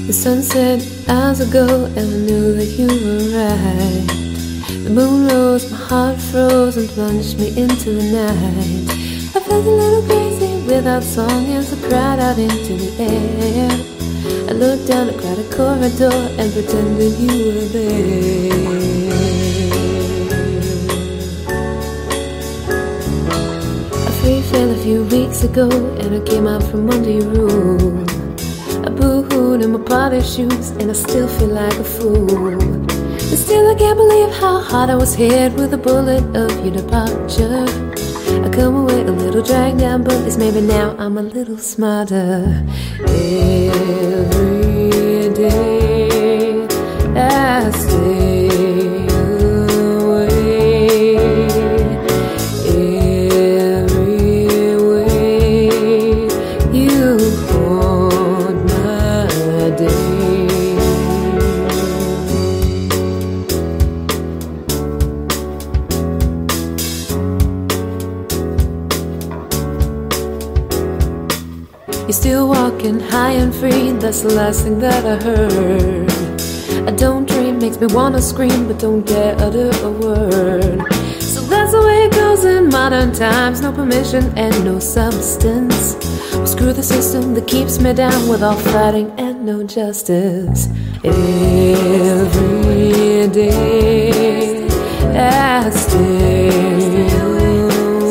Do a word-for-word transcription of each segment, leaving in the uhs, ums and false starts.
The sun set hours ago and I knew that you were right. The moon rose, my heart froze and plunged me into the night. I felt a little crazy without song as I cried out into the air. I looked down a crowded corridor and pretended you were there. A free fell a few weeks ago and I came out from under your roof. I boo-hooed in my party shoes and I still feel like a fool. And still I can't believe how hard I was hit with a bullet of your departure. I come away a little dragged down, but at least maybe now I'm a little smarter. Every day I stay away. Every way you haunt my day. You're still walking high and free, that's the last thing that I heard. I don't dream, makes me wanna scream, but don't dare utter a word. So that's the way it goes in modern times, no permission and no substance. Well, screw the system that keeps me down with all fighting and no justice. Every day I stay away.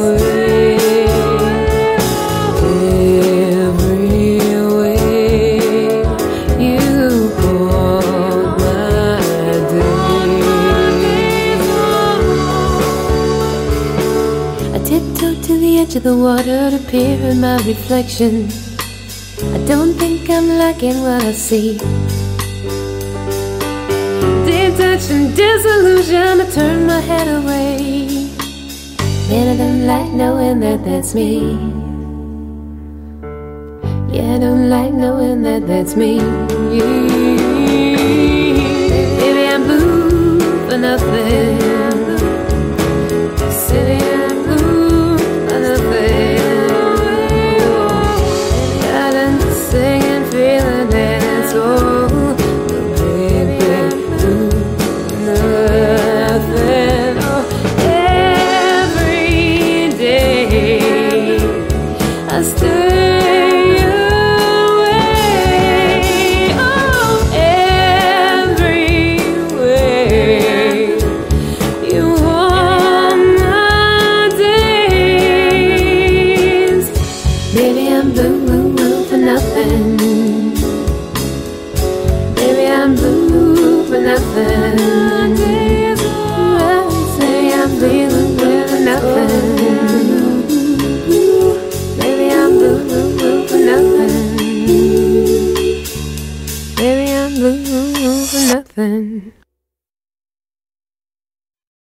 To the water to peer in my reflection. I don't think I'm liking what I see. Deep touch and disillusion, I turn my head away. Man, I don't like knowing that that's me. Yeah, I don't like knowing that that's me. Baby, I'm blue for nothing. Sitting nothing.